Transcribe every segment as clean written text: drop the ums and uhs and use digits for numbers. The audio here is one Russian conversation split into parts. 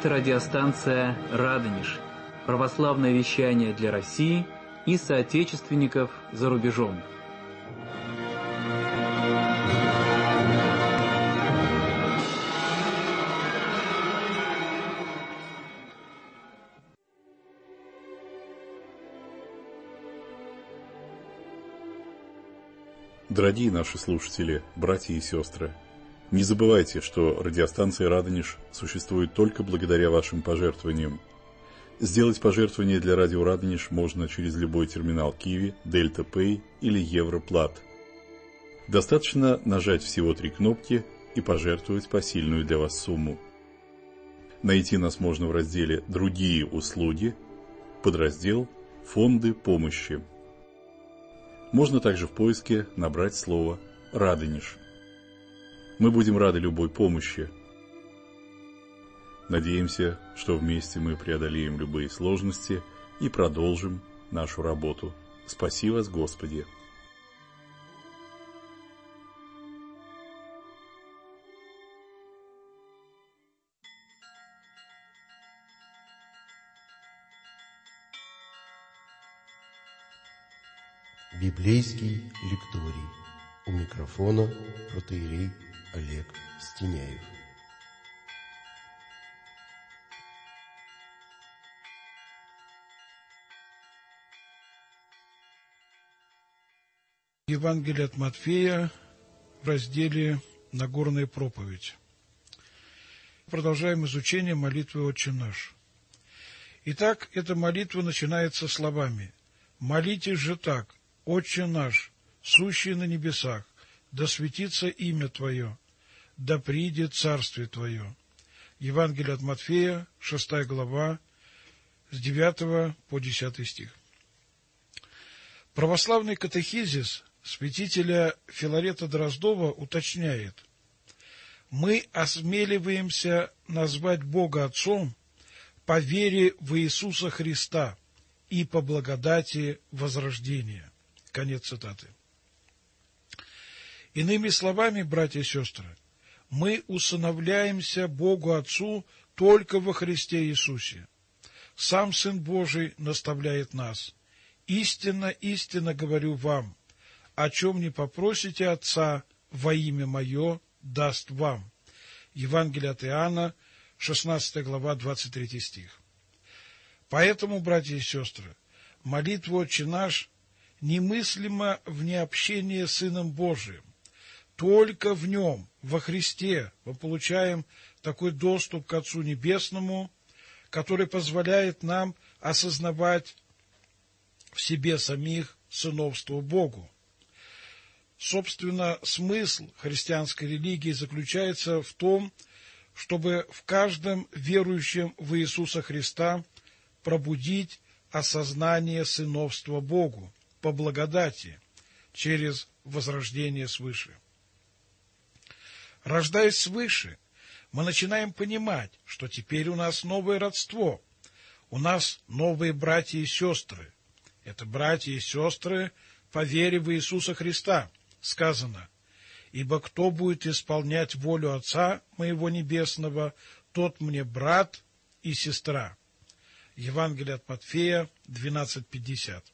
Это радиостанция «Радонеж», православное вещание для России и соотечественников за рубежом. Дорогие наши слушатели, братья и сестры, не забывайте, что радиостанция «Радонеж» существует только благодаря вашим пожертвованиям. Сделать пожертвование для радио «Радонеж» можно через любой терминал Киви, Дельта Пэй или Европлат. Достаточно нажать всего 3 кнопки и пожертвовать посильную для вас сумму. Найти нас можно в разделе «Другие услуги», подраздел «Фонды помощи». Можно также в поиске набрать слово «Радонеж». Мы будем рады любой помощи. Надеемся, что вместе мы преодолеем любые сложности и продолжим нашу работу. Спаси вас, Господи! Библейский лекторий. У микрофона протоиерей Олег Стеняев. Евангелие от Матфея в разделе «Нагорная проповедь». Продолжаем изучение молитвы «Отче наш». Итак, эта молитва начинается словами: «Молитесь же так: Отче наш, сущий на небесах, да светится имя Твое, да придет царствие Твое». Евангелие от Матфея, 6 глава, с 9 по 10 стих. Православный катехизис святителя Филарета Дроздова уточняет: мы осмеливаемся назвать Бога Отцом по вере в Иисуса Христа и по благодати возрождения. Конец цитаты. Иными словами, братья и сестры, мы усыновляемся Богу Отцу только во Христе Иисусе. Сам Сын Божий наставляет нас: истинно, истинно говорю вам, о чем не попросите Отца во имя Мое, даст вам. Евангелие от Иоанна, 16 глава, 23 стих. Поэтому, братья и сестры, молитва «Отче наш» немыслимо вне общения с Сыном Божиим. Только в Нем, во Христе, мы получаем такой доступ к Отцу Небесному, который позволяет нам осознавать в себе самих сыновство Богу. Собственно, смысл христианской религии заключается в том, чтобы в каждом верующем в Иисуса Христа пробудить осознание сыновства Богу по благодати, через возрождение свыше. Рождаясь свыше, мы начинаем понимать, что теперь у нас новое родство, у нас новые братья и сестры. Это братья и сестры по вере в Иисуса Христа. Сказано: «Ибо кто будет исполнять волю Отца моего Небесного, тот мне брат и сестра». Евангелие от Матфея, 12:50.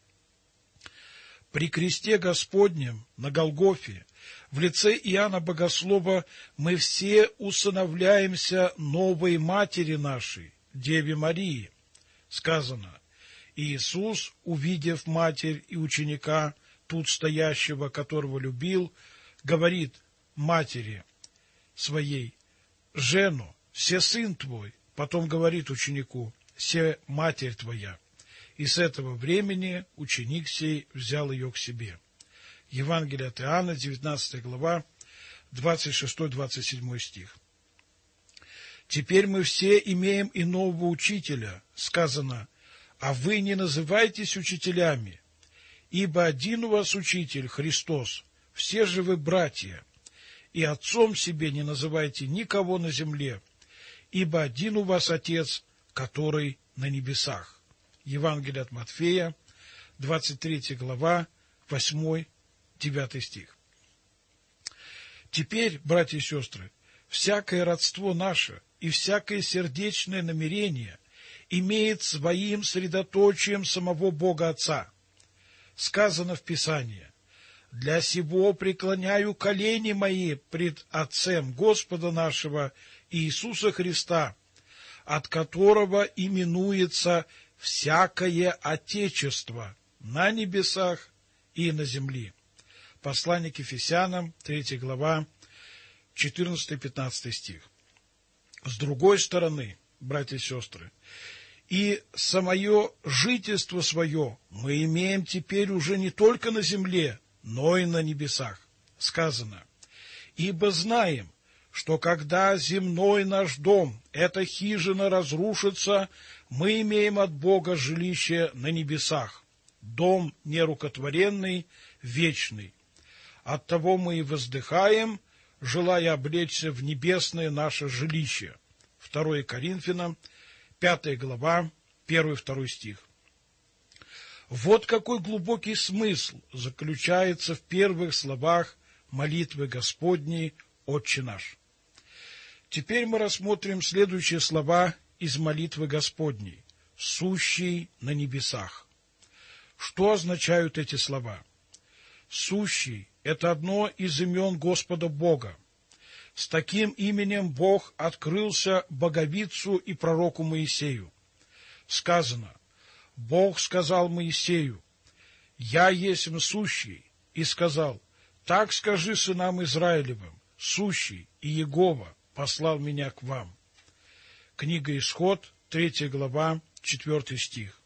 При кресте Господнем на Голгофе в лице Иоанна Богослова мы все усыновляемся новой матери нашей, Деве Марии. Сказано: Иисус, увидев матерь и ученика, тут стоящего, которого любил, говорит матери своей: «Жену, се сын твой». Потом говорит ученику: «Се матерь твоя». И с этого времени ученик сей взял ее к себе. Евангелие от Иоанна, 19 глава, 26-27 стих. Теперь мы все имеем и нового учителя. Сказано: «А вы не называйтесь учителями, ибо один у вас учитель, Христос, все же вы братья, и отцом себе не называйте никого на земле, ибо один у вас Отец, который на небесах». Евангелие от Матфея, 23 глава, 8-9 стих. Теперь, братья и сестры, всякое родство наше и всякое сердечное намерение имеет своим средоточием самого Бога Отца. Сказано в Писании: «Для сего преклоняю колени мои пред Отцем Господа нашего Иисуса Христа, от которого именуется всякое Отечество на небесах и на земле». Послание к Ефесянам, 3 глава, 14-15 стих. С другой стороны, братья и сестры, и самое жительство свое мы имеем теперь уже не только на земле, но и на небесах. Сказано: «Ибо знаем, что когда земной наш дом, эта хижина, разрушится, мы имеем от Бога жилище на небесах, дом нерукотворенный, вечный. Оттого мы и воздыхаем, желая облечься в небесное наше жилище». 2 Коринфянам, 5 глава, 1-2 стих. Вот какой глубокий смысл заключается в первых словах молитвы Господней «Отче наш». Теперь мы рассмотрим следующие слова из молитвы Господней: «Сущий на небесах». Что означают эти слова? «Сущий» — это одно из имен Господа Бога. С таким именем Бог открылся боговидцу и пророку Моисею. Сказано: «Бог сказал Моисею: Я есмь сущий, и сказал: Так скажи сынам Израилевым: Сущий и Егова послал меня к вам». Книга Исход, 3 глава, 4 стих.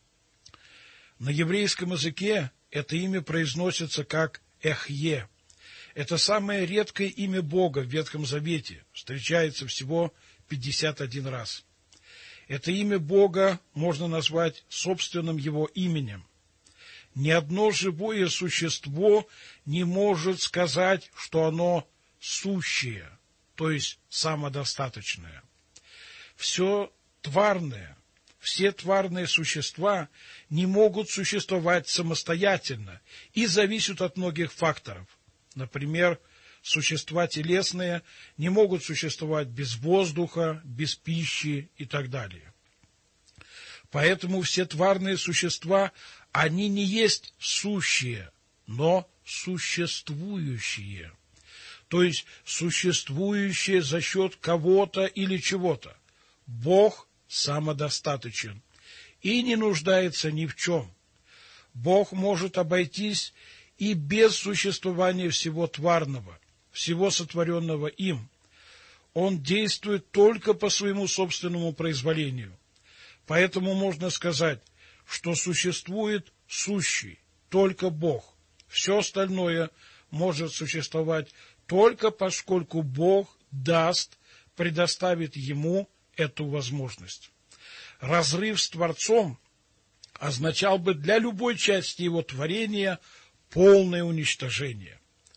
На еврейском языке это имя произносится как Эхье. Это самое редкое имя Бога в Ветхом Завете, встречается всего 51 раз. Это имя Бога можно назвать собственным Его именем. Ни одно живое существо не может сказать, что оно сущее, то есть самодостаточное. Все тварное, все тварные существа не могут существовать самостоятельно и зависят от многих факторов. Например, существа телесные не могут существовать без воздуха, без пищи и так далее. Поэтому все тварные существа, они не есть сущие, но существующие. То есть существующие за счет кого-то или чего-то. Бог самодостаточен и не нуждается ни в чем. Бог может обойтись и без существования всего тварного, всего сотворенного им. Он действует только по своему собственному произволению. Поэтому можно сказать, что существует сущий, только Бог. Все остальное может существовать только поскольку Бог предоставит ему эту возможность. Разрыв с Творцом означал бы для любой части его творения полное уничтожение.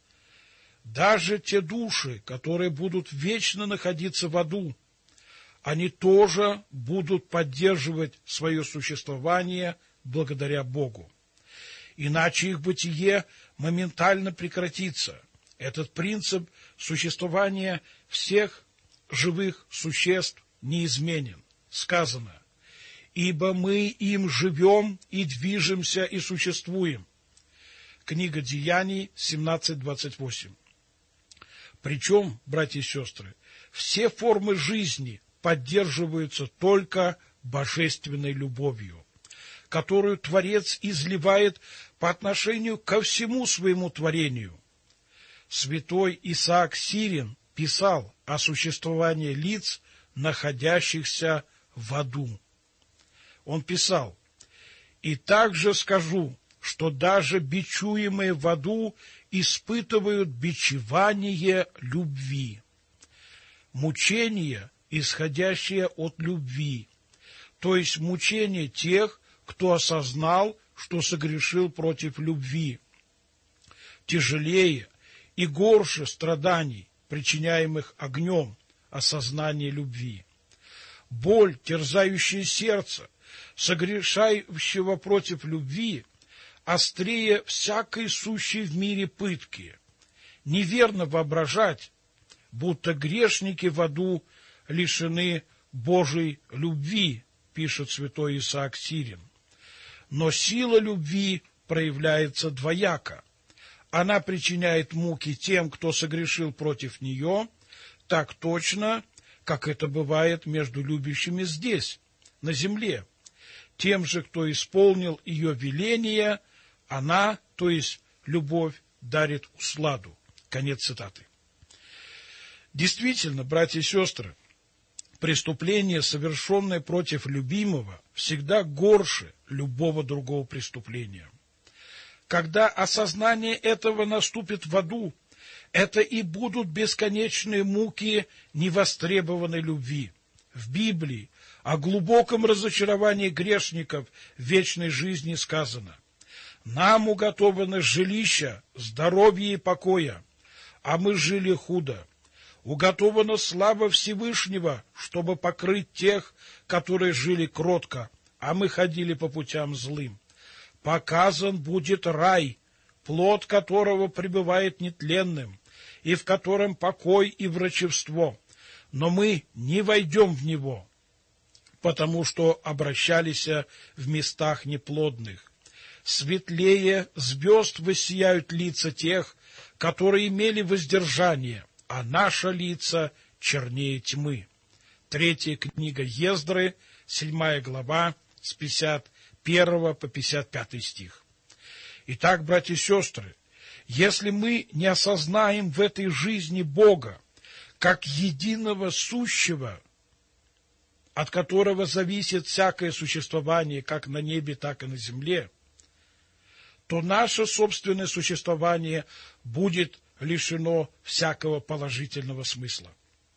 Даже те души, которые будут вечно находиться в аду, они тоже будут поддерживать свое существование благодаря Богу. Иначе их бытие моментально прекратится. Этот принцип существования всех живых существ неизменен. Сказано: «Ибо мы им живем и движемся и существуем». Книга Деяний 17:28. Причем, братья и сестры, все формы жизни поддерживаются только божественной любовью, которую Творец изливает по отношению ко всему своему творению. Святой Исаак Сирин писал о существовании лиц, находящихся в аду. Он писал: «И также скажу, что даже бичуемые в аду испытывают бичевание любви». Мучения, исходящие от любви, то есть мучения тех, кто осознал, что согрешил против любви. Тяжелее и горше страданий, причиняемых огнем осознания любви. Боль, терзающая сердце, согрешающего против любви, острее всякой сущей в мире пытки. Неверно воображать, будто грешники в аду лишены Божьей любви, пишет святой Исаак Сирин. Но сила любви проявляется двояко. Она причиняет муки тем, кто согрешил против нее, так точно, как это бывает между любящими здесь, на земле. Тем же, кто исполнил ее веление, она, то есть любовь, дарит усладу. Конец цитаты. Действительно, братья и сестры, преступление, совершенное против любимого, всегда горше любого другого преступления. Когда осознание этого наступит в аду, это и будут бесконечные муки невостребованной любви. В Библии о глубоком разочаровании грешников в вечной жизни сказано: «Нам уготовано жилища, здоровья и покоя, а мы жили худо. Уготована слава Всевышнего, чтобы покрыть тех, которые жили кротко, а мы ходили по путям злым. Показан будет рай, плод которого пребывает нетленным, и в котором покой и врачевство. Но мы не войдем в него, потому что обращались в местах неплодных. Светлее звезд воссияют лица тех, которые имели воздержание, а наши лица чернее тьмы». Третья книга Ездры, 7 глава, с 51 по 55 стих. Итак, братья и сестры, если мы не осознаем в этой жизни Бога как единого сущего, от которого зависит всякое существование как на небе, так и на земле, то наше собственное существование будет лишено всякого положительного смысла.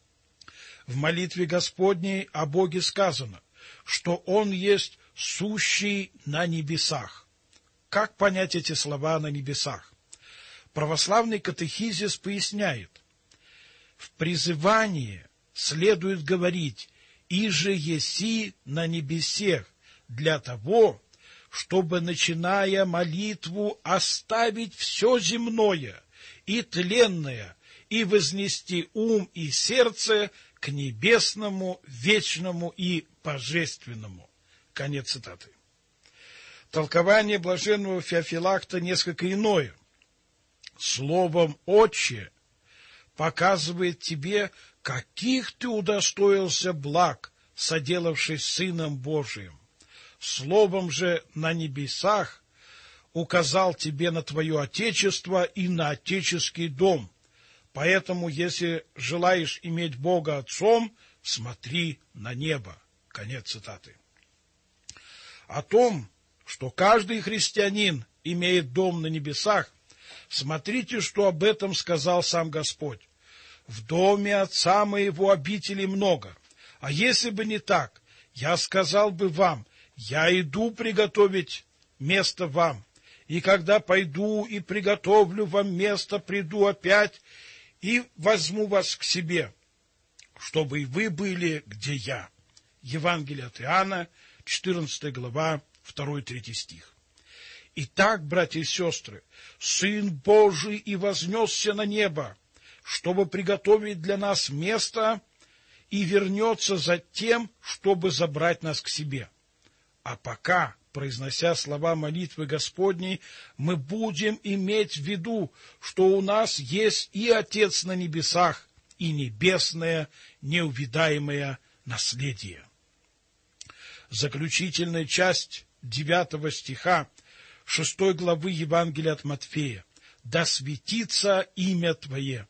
В молитве Господней о Боге сказано, что Он есть сущий на небесах. Как понять эти слова «на небесах»? Православный катехизис поясняет: в призывании следует говорить «иже еси на небесех» для того, чтобы, начиная молитву, оставить все земное и тленное и вознести ум и сердце к небесному, вечному и божественному. Конец цитаты. Толкование блаженного Феофилакта несколько иное. Словом «Отче» показывает тебе, каких ты удостоился благ, соделавшись Сыном Божиим. Словом же «на небесах» указал тебе на твое Отечество и на Отеческий дом. Поэтому, если желаешь иметь Бога Отцом, смотри на небо. Конец цитаты. О том, что каждый христианин имеет дом на небесах, смотрите, что об этом сказал сам Господь. В доме Отца моего обителей много, а если бы не так, я сказал бы вам, я иду приготовить место вам, и когда пойду и приготовлю вам место, приду опять и возьму вас к себе, чтобы и вы были, где я. Евангелие от Иоанна, 14 глава, 2-3 стих. Итак, братья и сестры, Сын Божий и вознесся на небо, чтобы приготовить для нас место, и вернется за тем, чтобы забрать нас к себе. А пока, произнося слова молитвы Господней, мы будем иметь в виду, что у нас есть и Отец на небесах, и небесное неувидаемое наследие. Заключительная часть 9 стиха 6 главы Евангелия от Матфея. «Да светится имя Твое».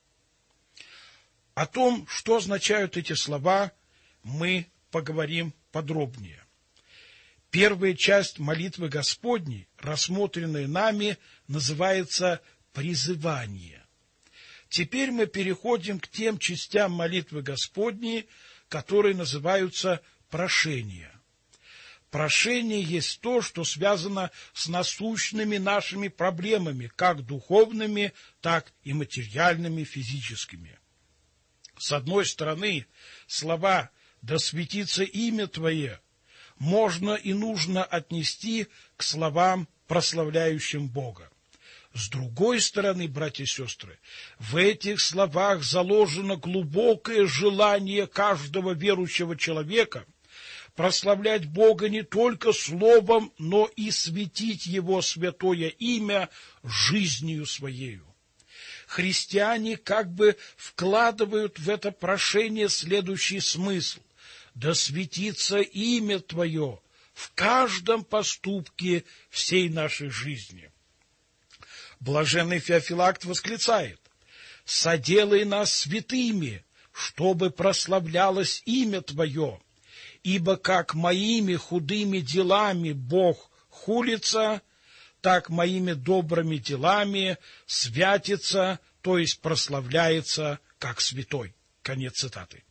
О том, что означают эти слова, мы поговорим подробнее. Первая часть молитвы Господней, рассмотренная нами, называется «призывание». Теперь мы переходим к тем частям молитвы Господней, которые называются «прошение». Прошение есть то, что связано с насущными нашими проблемами, как духовными, так и материальными, физическими. С одной стороны, слова «да светится имя Твое» можно и нужно отнести к словам, прославляющим Бога. С другой стороны, братья и сестры, в этих словах заложено глубокое желание каждого верующего человека прославлять Бога не только словом, но и светить Его святое имя жизнью Своею. Христиане как бы вкладывают в это прошение следующий смысл: «Да светится имя Твое в каждом поступке всей нашей жизни». Блаженный Феофилакт восклицает: «Соделай нас святыми, чтобы прославлялось имя Твое, ибо как моими худыми делами Бог хулится, так моими добрыми делами святится, то есть прославляется, как святой». Конец цитаты.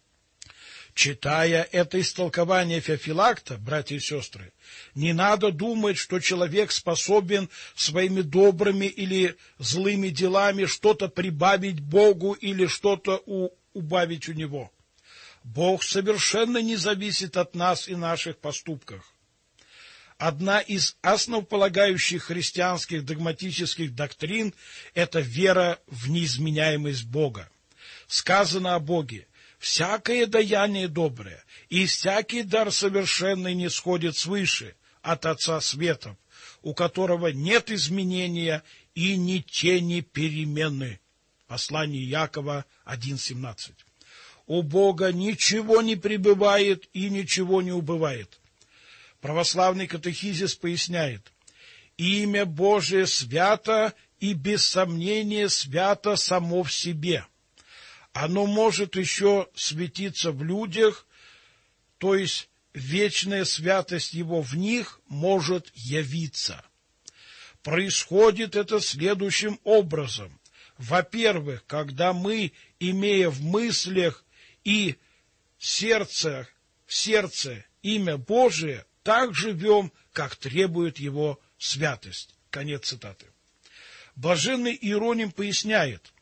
Читая это истолкование Феофилакта, братья и сестры, не надо думать, что человек способен своими добрыми или злыми делами что-то прибавить Богу или что-то убавить у Него. Бог совершенно не зависит от нас и наших поступков. Одна из основополагающих христианских догматических доктрин – это вера в неизменяемость Бога. Сказано о Боге: «Всякое даяние доброе и всякий дар совершенный не сходит свыше, от Отца светов, у которого нет изменения и ни тени перемены». Послание Иакова 1:17. У Бога ничего не пребывает и ничего не убывает. Православный катехизис поясняет: «Имя Божие свято и без сомнения свято само в себе. Оно может еще светиться в людях, то есть вечная святость Его в них может явиться». Происходит это следующим образом. Во-первых, когда мы, имея в мыслях и в сердце имя Божие, так живем, как требует Его святость. Конец цитаты. Блаженный Иероним поясняет: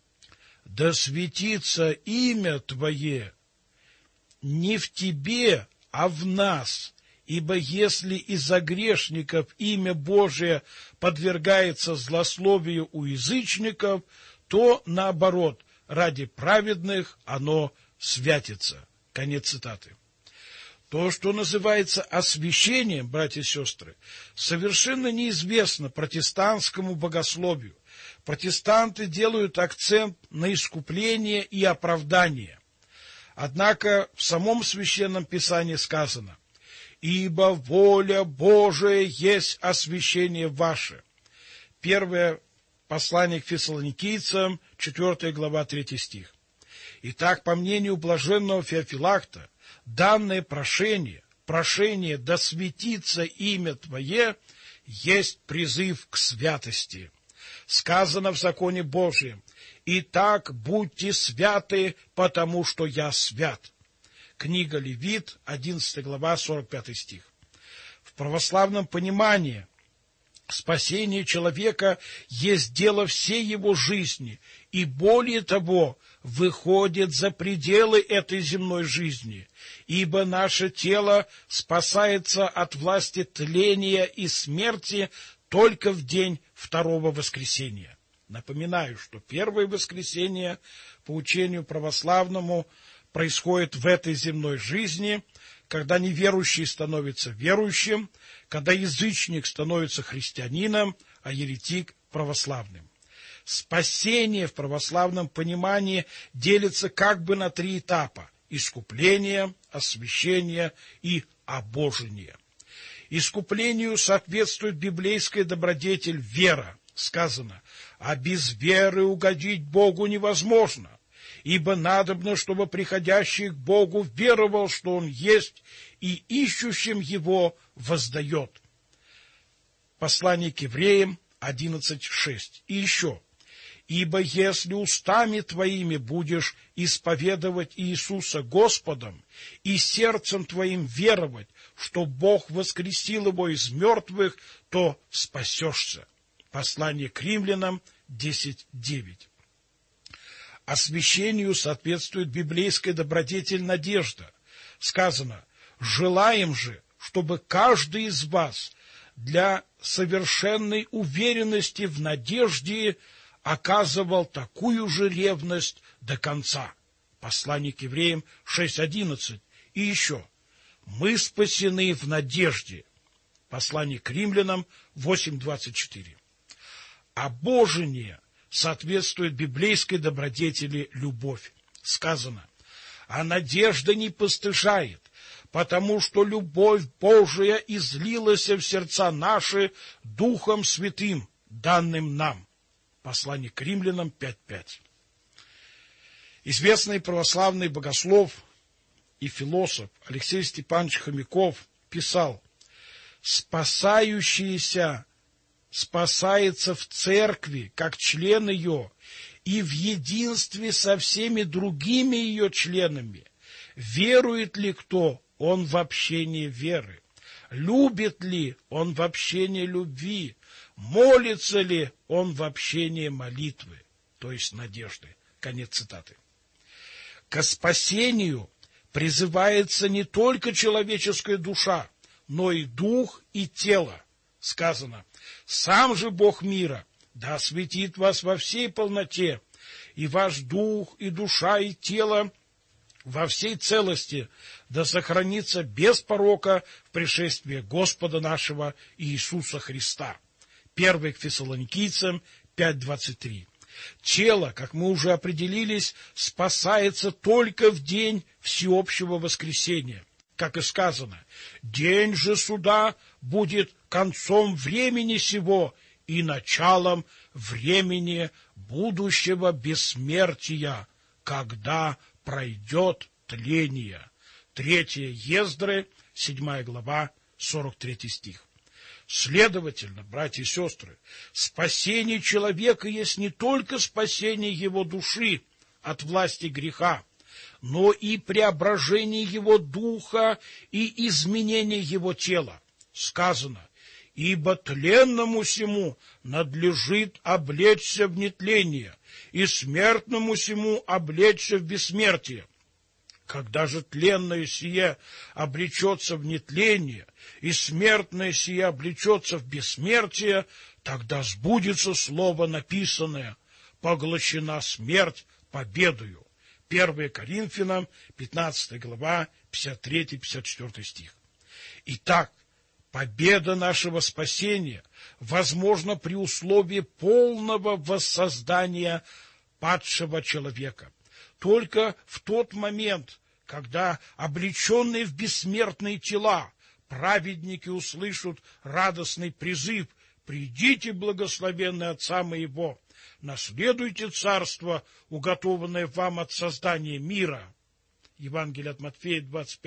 «Да светится имя Твое не в тебе, а в нас, ибо если из-за грешников имя Божие подвергается злословию у язычников, то, наоборот, ради праведных оно святится». Конец цитаты. То, что называется освящением, братья и сестры, совершенно неизвестно протестантскому богословию. Протестанты делают акцент на искупление и оправдание. Однако в самом Священном Писании сказано: «Ибо воля Божия есть освящение ваше». Первое послание к Фессалоникийцам, 4 глава, 3 стих. Итак, по мнению блаженного Феофилакта, данное прошение «Да светится имя Твое» есть призыв к святости. Сказано в законе Божьем: «Итак, будьте святы, потому что я свят». Книга Левит, 11 глава, 45 стих. В православном понимании спасение человека есть дело всей его жизни, и более того, выходит за пределы этой земной жизни, ибо наше тело спасается от власти тления и смерти только в день второго воскресения. Напоминаю, что первое воскресение, по учению православному, происходит в этой земной жизни, когда неверующий становится верующим, когда язычник становится христианином, а еретик – православным. Спасение в православном понимании делится как бы на 3 этапа: искупление, освящение и обожение. Искуплению соответствует библейская добродетель вера. Сказано: «А без веры угодить Богу невозможно, ибо надобно, чтобы приходящий к Богу веровал, что Он есть, и ищущим Его воздает». Послание к Евреям 11:6. И еще: «Ибо если устами твоими будешь исповедовать Иисуса Господом и сердцем твоим веровать, что Бог воскресил Его из мертвых, то спасешься». Послание к Римлянам 10:9. Освящению соответствует библейская добродетель надежда. Сказано: «Желаем же, чтобы каждый из вас для совершенной уверенности в надежде оказывал такую же ревность до конца. Послание к евреям 6:11. И еще. Мы спасены в надежде. Послание к римлянам 8:24. Обожение соответствует библейской добродетели любовь. Сказано: а надежда не постыжает, потому что любовь Божия излилась в сердца наши Духом Святым, данным нам. Послание к римлянам 5:5. Известный православный богослов и философ Алексей Степанович Хомяков писал: «Спасающийся спасается в церкви, как член ее, и в единстве со всеми другими ее членами. Верует ли кто, он в общении веры? Любит ли он в общении любви? Молится ли он в общении молитвы?» То есть надежды. Конец цитаты. К спасению призывается не только человеческая душа, но и дух и тело. Сказано: «Сам же Бог мира да осветит вас во всей полноте, и ваш дух, и душа, и тело во всей целости да сохранится без порока в пришествии Господа нашего Иисуса Христа». 1 к Фессалоникийцам 5:23. Тело, как мы уже определились, спасается только в день всеобщего воскресения. Как и сказано: «День же суда будет концом времени сего и началом времени будущего бессмертия, когда пройдет тление». 3 Ездры, 7 глава, 43 стих. Следовательно, братья и сестры, спасение человека есть не только спасение его души от власти греха, но и преображение его духа и изменение его тела. Сказано: «Ибо тленному сему надлежит облечься в нетление, и смертному сему облечься в бессмертие». Когда же тленное сие облечется в нетление, и смертное сие облечется в бессмертие, тогда сбудется слово написанное: «Поглощена смерть победою». 1 Коринфянам 15 глава, 53-54 стих. Итак, победа нашего спасения возможна при условии полного воссоздания падшего человека. Только в тот момент, когда облеченные в бессмертные тела праведники услышат радостный призыв: «Придите, благословенные Отца моего, наследуйте царство, уготованное вам от создания мира». Евангелие от Матфея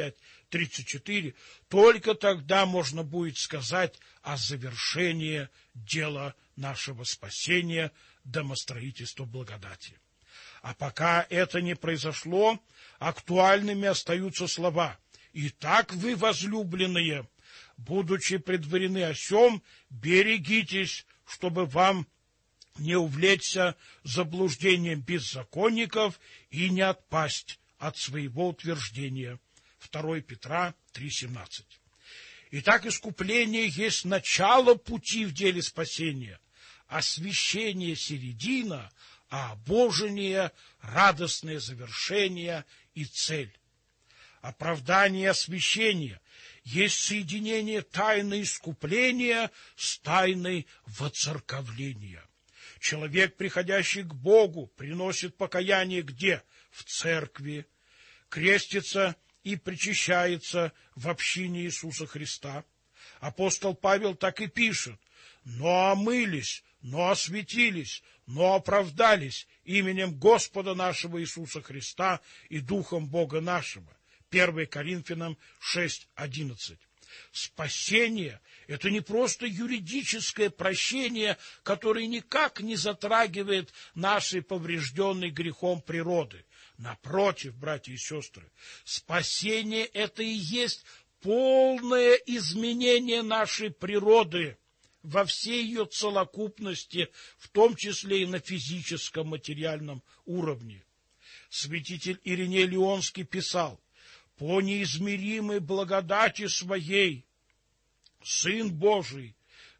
25:34. Только тогда можно будет сказать о завершении дела нашего спасения, домостроительства благодати. А пока это не произошло, актуальными остаются слова: «Итак вы, возлюбленные, будучи предварены о сем, берегитесь, чтобы вам не увлечься заблуждением беззаконников и не отпасть от своего утверждения». 2 Петра 3:17. Итак, искупление есть начало пути в деле спасения, освящение — середина, а обожение — радостное завершение и цель. Оправдание и освящение есть соединение тайны искупления с тайной воцерковления. Человек, приходящий к Богу, приносит покаяние где? В церкви, крестится и причащается в общине Иисуса Христа. Апостол Павел так и пишет: «Но омылись, но осветились, но оправдались именем Господа нашего Иисуса Христа и Духом Бога нашего». 1 Коринфянам 6:11. Спасение — это не просто юридическое прощение, которое никак не затрагивает нашей поврежденной грехом природы. Напротив, братья и сестры, спасение — это и есть полное изменение нашей природы во всей ее целокупности, в том числе и на физическом, материальном уровне. Святитель Ириней Лионский писал: «По неизмеримой благодати своей Сын Божий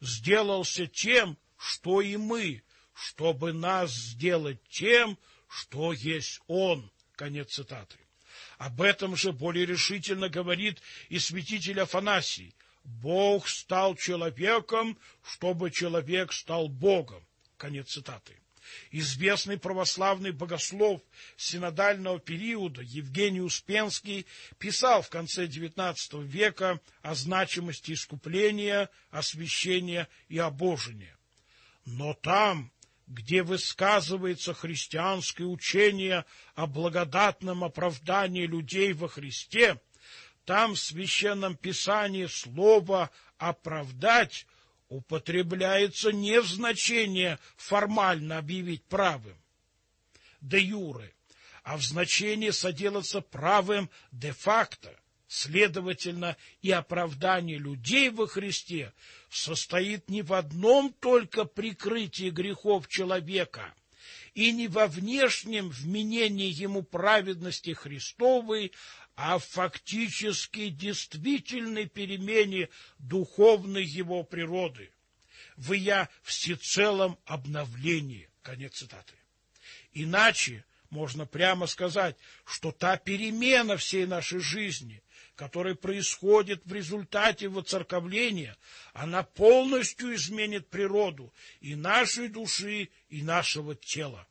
сделался тем, что и мы, чтобы нас сделать тем, что есть Он. Конец цитаты. Об этом же более решительно говорит и святитель Афанасий. Бог стал человеком, чтобы человек стал Богом. Конец цитаты. Известный православный богослов синодального периода Евгений Успенский писал в конце XIX века о значимости искупления, освящения и обожения. Но там, где высказывается христианское учение о благодатном оправдании людей во Христе, там в Священном Писании слово «оправдать» употребляется не в значении формально объявить правым, де юре, а в значении соделаться правым де-факто. Следовательно, и оправдание людей во Христе состоит не в одном только прикрытии грехов человека и не во внешнем вменении ему праведности Христовой, а в фактически действительной перемене духовной его природы, в ее всецелом обновлении. Конец цитаты. Иначе можно прямо сказать, что та перемена всей нашей жизни, которая происходит в результате воцерковления, она полностью изменит природу и нашей души, и нашего тела.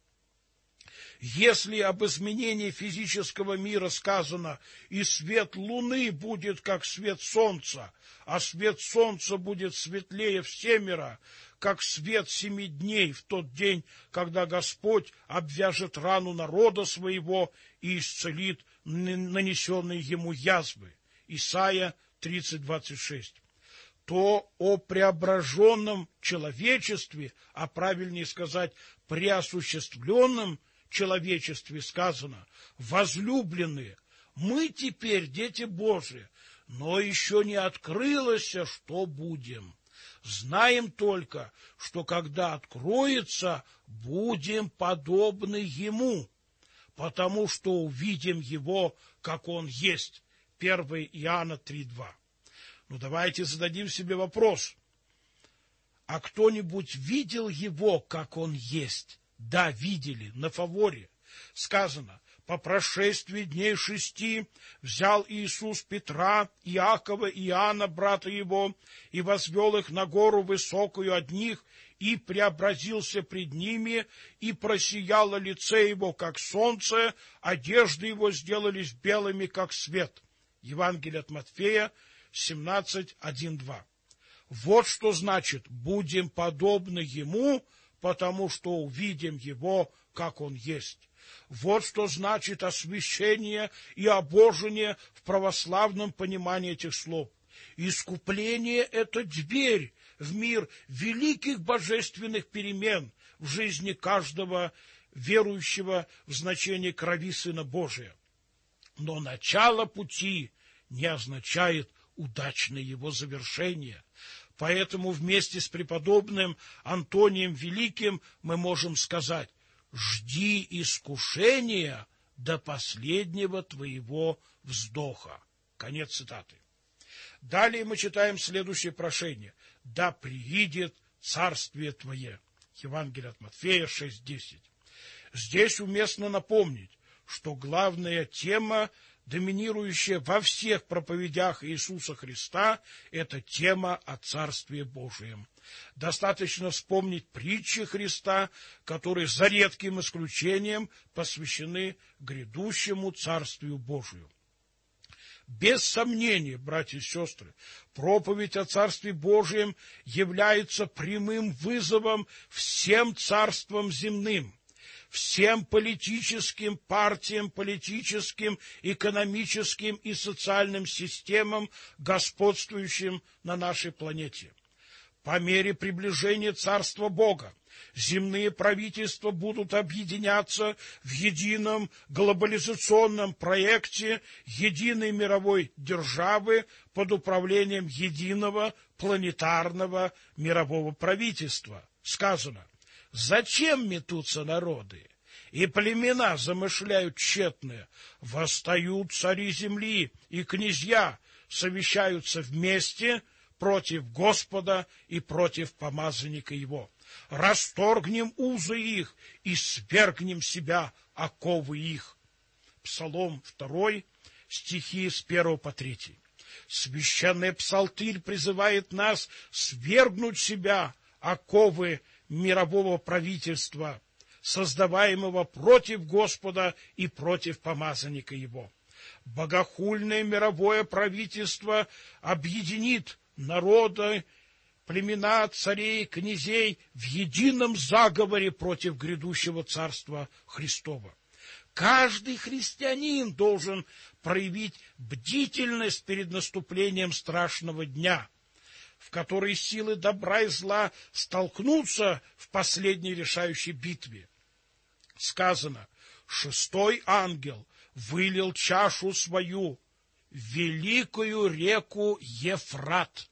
Если об изменении физического мира сказано «и свет луны будет, как свет солнца, а свет солнца будет светлее всемира, как свет 7 дней в тот день, когда Господь обвяжет рану народа своего и исцелит нанесенные ему язвы». Исайя 30:26. То о преображенном человечестве, а правильнее сказать, преосуществленном человечестве сказано: возлюбленные, мы теперь дети Божии, но еще не открылось, что будем. Знаем только, что когда откроется, будем подобны Ему, потому что увидим Его, как Он есть. 1 Иоанна 3:2. Ну, давайте зададим себе вопрос. А кто-нибудь видел Его, как Он есть? Да, видели, на Фаворе. Сказано: по прошествии дней 6 взял Иисус Петра, Иакова и Иоанна, брата его, и возвел их на гору высокую одних, и преобразился пред ними, и просияло лице его, как солнце, одежды его сделались белыми, как свет. Евангелие от Матфея 17:1-2. Вот что значит «будем подобны Ему», потому что увидим Его, как Он есть. Вот что значит освящение и обожение в православном понимании этих слов. Искупление — это дверь в мир великих божественных перемен в жизни каждого верующего в значение крови Сына Божия. Но начало пути не означает удачное его завершение. Поэтому вместе с преподобным Антонием Великим мы можем сказать: «Жди искушения до последнего твоего вздоха». Конец цитаты. Далее мы читаем следующее прошение: «Да приидет царствие твое». Евангелие от Матфея 6:10. Здесь уместно напомнить, что главная тема, доминирующая во всех проповедях Иисуса Христа, это тема о Царстве Божием. Достаточно вспомнить притчи Христа, которые за редким исключением посвящены грядущему Царствию Божию. Без сомнения, братья и сестры, проповедь о Царстве Божием является прямым вызовом всем царствам земным, всем политическим партиям, политическим, экономическим и социальным системам, господствующим на нашей планете. По мере приближения Царства Бога земные правительства будут объединяться в едином глобализационном проекте единой мировой державы под управлением единого планетарного мирового правительства. Сказано: «Зачем метутся народы, и племена замышляют тщетное? Восстают цари земли, и князья совещаются вместе против Господа и против помазанника его. Расторгнем узы их и свергнем себя оковы их. Псалом 2, стихи с 1 по 3. Священный псалтырь призывает нас свергнуть себя оковы мирового правительства, создаваемого против Господа и против помазанника его. Богохульное мировое правительство объединит народы, племена, царей, князей в едином заговоре против грядущего царства Христова. Каждый христианин должен проявить бдительность перед наступлением страшного дня, в который силы добра и зла столкнутся в последней решающей битве. Сказано: «Шестой ангел вылил чашу свою в великую реку Ефрат,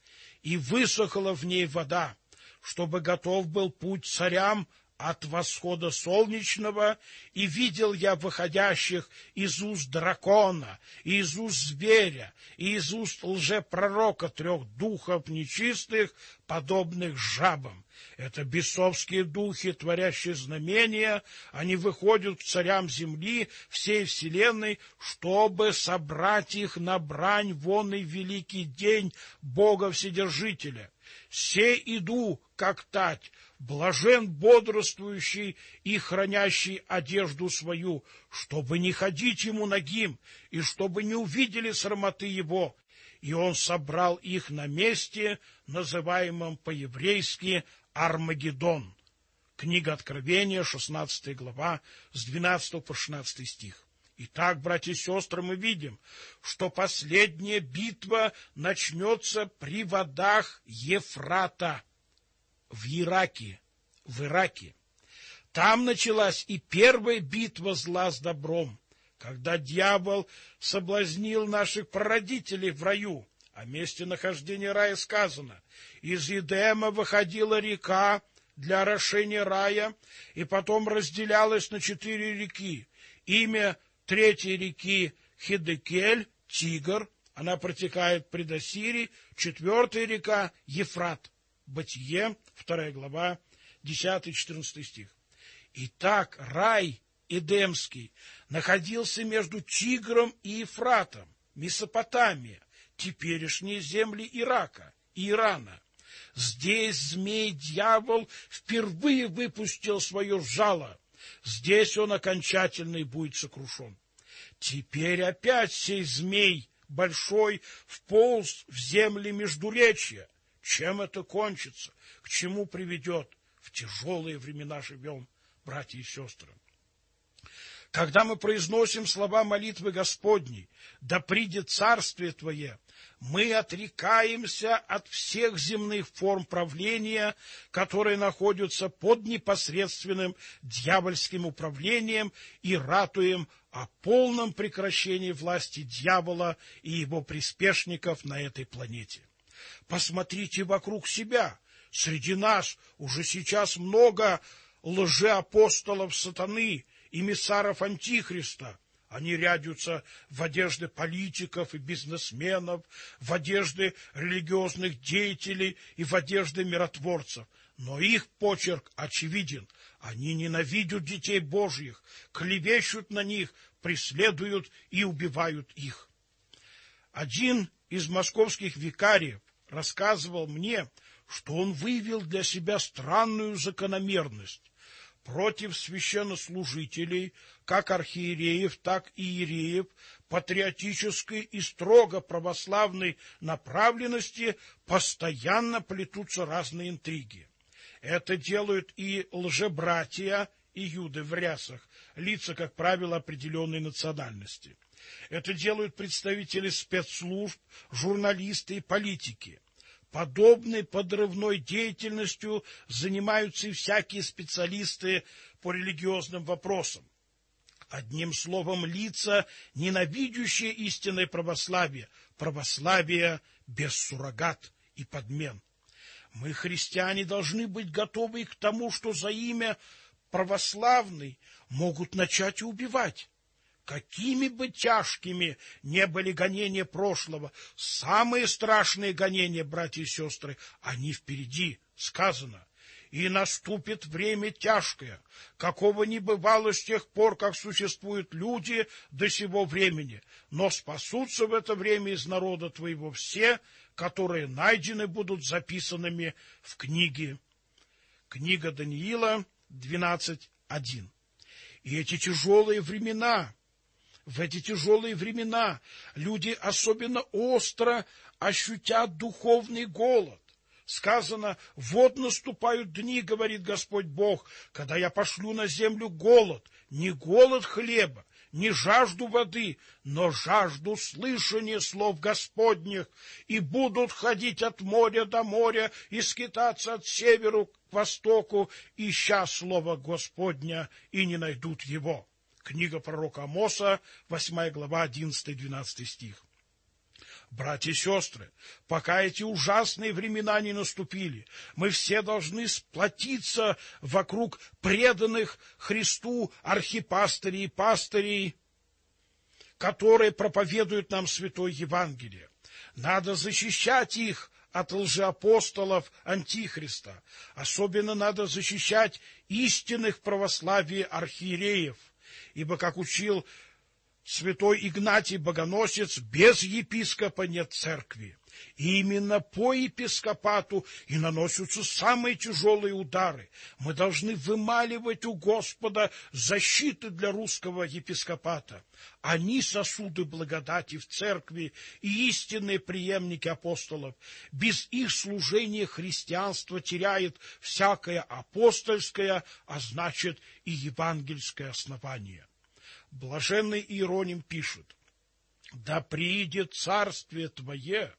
и высохла в ней вода, чтобы готов был путь царям от восхода солнечного, и видел я выходящих из уст дракона, и из уст зверя, и из уст лжепророка 3 духов нечистых, подобных жабам. Это бесовские духи, творящие знамения, они выходят к царям земли, всей вселенной, чтобы собрать их на брань вон и великий день Бога Вседержителя. Сей иду, как тать, блажен бодрствующий и хранящий одежду свою, чтобы не ходить ему нагим, и чтобы не увидели срамоты его. И он собрал их на месте, называемом по-еврейски Армагеддон. Книга Откровения, 16 глава, с 12 по 16 стих. Итак, братья и сестры, мы видим, что последняя битва начнется при водах Ефрата в Ираке. Там началась и первая битва зла с добром, когда дьявол соблазнил наших прародителей в раю. О месте нахождения рая сказано: из Едема выходила река для орошения рая, и потом разделялась на 4 реки. Имя 3-й реки Хидекель, Тигр, она протекает пред Ассирией. 4-я река Ефрат, Бытие, 2 глава, 10-14 стих. Итак, рай Эдемский находился между Тигром и Ефратом, Месопотамия, теперешние земли Ирака и Ирана. Здесь змей-дьявол впервые выпустил свое жало. Здесь он окончательно и будет сокрушен. Теперь опять сей змей большой вполз в земли Междуречья. Чем это кончится? К чему приведет? В тяжелые времена живем, братья и сестры. Когда мы произносим слова молитвы Господней: «Да придет царствие Твое», мы отрекаемся от всех земных форм правления, которые находятся под непосредственным дьявольским управлением, и ратуем о полном прекращении власти дьявола и его приспешников на этой планете. Посмотрите вокруг себя. Среди нас уже сейчас много лжеапостолов сатаны, эмиссаров Антихриста. Они рядятся в одежды политиков и бизнесменов, в одежды религиозных деятелей и в одежды миротворцев. Но их почерк очевиден. Они ненавидят детей Божьих, клевещут на них, преследуют и убивают их. Один из московских викариев рассказывал мне, что он выявил для себя странную закономерность. Против священнослужителей, как архиереев, так и иереев, патриотической и строго православной направленности постоянно плетутся разные интриги. Это делают и лжебратья, и юды в рясах, лица, как правило, определенной национальности. Это делают представители спецслужб, журналисты и политики. Подобной подрывной деятельностью занимаются и всякие специалисты по религиозным вопросам. Одним словом, лица, ненавидящие истинное православие, православие без суррогат и подмен. Мы, христиане, должны быть готовы к тому, что за имя православный могут начать убивать. какими бы тяжкими не были гонения прошлого, самые страшные гонения, братья и сестры, они впереди, сказано. И наступит время тяжкое, какого не бывало с тех пор, как существуют люди до сего времени. Но спасутся в это время из народа твоего все, которые найдены будут записанными в книге. Книга Даниила 12:1. И эти тяжелые времена, в эти тяжелые времена люди особенно остро ощутят духовный голод. Сказано: вот наступают дни, говорит Господь Бог, когда я пошлю на землю голод, не голод хлеба, не жажду воды, но жажду слышания слов Господних, и будут ходить от моря до моря и скитаться от северу к востоку, ища слова Господня, и не найдут его. Книга пророка Амоса, 8 глава, 11-12 стих. Братья и сестры, пока эти ужасные времена не наступили, мы все должны сплотиться вокруг преданных Христу архипастырей и пастырей, которые проповедуют нам Святое Евангелие. Надо защищать их от лжеапостолов Антихриста. Особенно надо защищать истинных в православии архиереев, ибо, как учил святой Игнатий Богоносец, без епископа нет церкви. И именно по епископату и наносятся самые тяжелые удары. Мы должны вымаливать у Господа защиты для русского епископата. Они сосуды благодати в церкви и истинные преемники апостолов. Без их служения христианство теряет всякое апостольское, а значит и евангельское основание. Блаженный Иероним пишет: «Да приидет царствие Твое».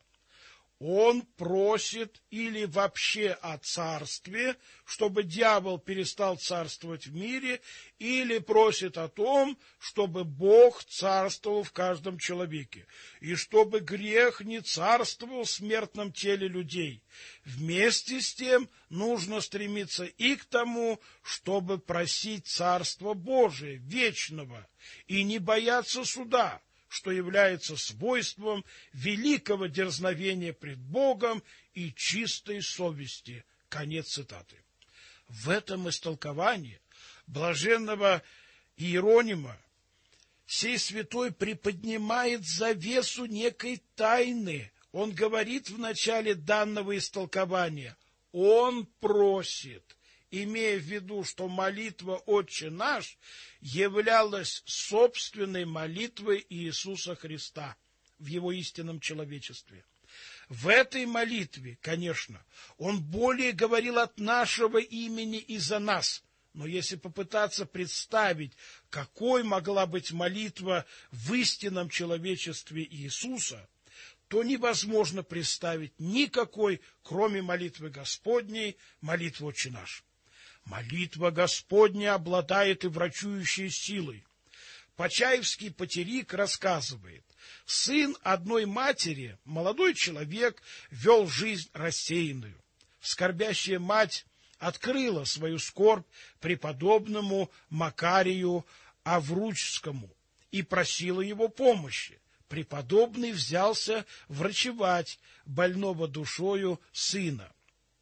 Он просит или вообще о царстве, чтобы дьявол перестал царствовать в мире, или просит о том, чтобы Бог царствовал в каждом человеке, и чтобы грех не царствовал в смертном теле людей. Вместе с тем нужно стремиться и к тому, чтобы просить Царства Божия, вечного, и не бояться суда, что является свойством великого дерзновения пред Богом и чистой совести. Конец цитаты. В этом истолковании блаженного Иеронима сей святой приподнимает завесу некой тайны. Он говорит в начале данного истолкования: он просит, имея в виду, что молитва «Отче наш» являлась собственной молитвой Иисуса Христа в его истинном человечестве. В этой молитве, конечно, он более говорил от нашего имени и за нас, но если попытаться представить, какой могла быть молитва в истинном человечестве Иисуса, то невозможно представить никакой, кроме молитвы Господней, молитвы «Отче наш». Молитва Господня обладает и врачующей силой. Почаевский патерик рассказывает: сын одной матери, молодой человек, вел жизнь рассеянную. Скорбящая мать открыла свою скорбь преподобному Макарию Авручскому и просила его помощи. Преподобный взялся врачевать больного душою сына.